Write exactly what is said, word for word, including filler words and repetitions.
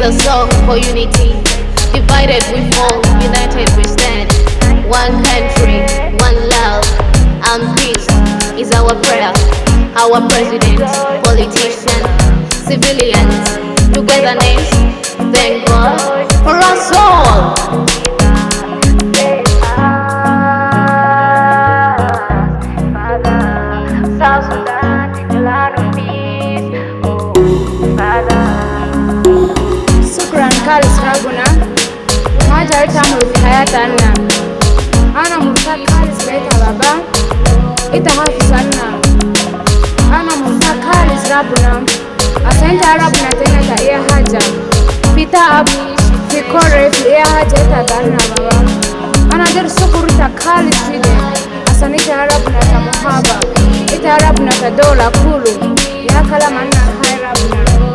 a song for unity. Divided we fall, united we stand. One country, one love, and peace is our prayer. Our presidents, politicians, civilians, togetherness, thank God for us all. South Sudan, the land of peace. Oh, Father. Shukran Kalis Rabuna. Ma jarita mulki hayatana. Ana mulka Kalis Beta Baba. Ita hafizana. Ana mulka Kalis Rabuna. Asante Rabuna tena ta iya haja. Pita abish, fikore fi iya haja ita dana baba. Ana der shukuru ta Kalis fide. Asanita Rabuna ta muhaba. Ita Rabuna ta dola kulu. Ya kala manna hai Rabuna.